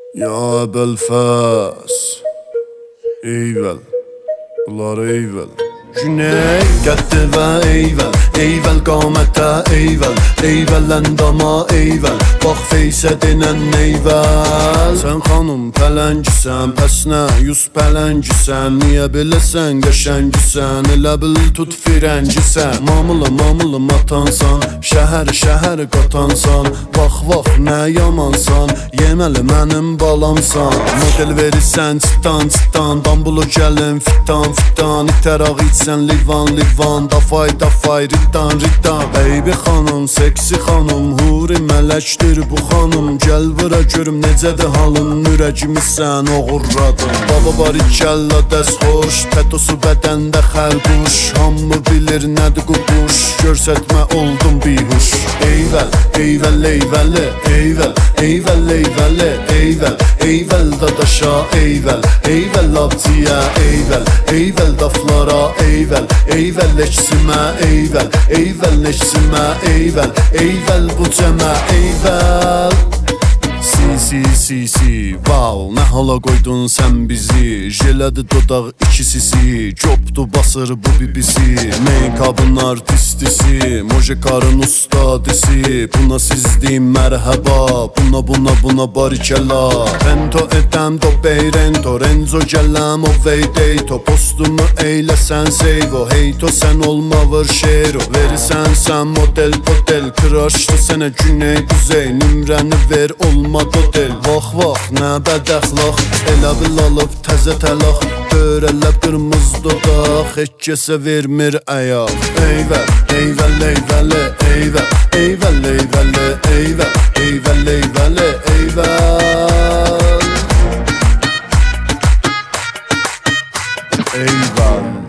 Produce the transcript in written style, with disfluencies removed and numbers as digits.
Ya Belfas, eyvel, bunlar eyvel. Güney qədddir və eyvel, eyvel qamətə eyvel, eyvel əndama eyvel, bax feysə denən eyvel. Sən xanım pələngisən, pəs nə yüz pələngisən, niyə biləsən qəşəngisən, elə bil tut firəngisən. Mamılı matansan, şəhər qatansan, vax nə yamansan, yeməli mənim balamsan. Model verirsən çıtan, dambulu gəlin fitan, itər ağ içsən livan, dafay, riddan. Baby xanım, seksi xanım, huri mələkdir bu xanım. Gəl vıra görüm necədir halın, ürəcimi sən oğurradın. Baba barikəlla dəst xoş, tətosu bədəndə xərquş, hamı bilir nədir qubuş, görsətmə oldum bihuş. Eyvel dadaşa eyvel abdiyə eyvel daflara eyvel leçsimə eyvel bu cəmə eyvel. Si, wow, nə hala qoydun sən bizi, jelədi dodaq ikisisi, copdu basır bu bibisi, make-up'ın artistisi, mojekarın ustadisi, buna siz deyim mərhəba, buna barikəla. Rento edəm do beyrento, renzo gələm o veydeyto, postumu eyləsən seyvo, heyto sən olma vır şero, verirsən sən model, kıraşdı sənə güney kuzey, nümrəni ver olma dodel. Vax, nə bədəxlaq, elə bil alıb təzə təlaq, dörələb qırmız dodaq, heç kəsə vermir əyaq. Eyvel.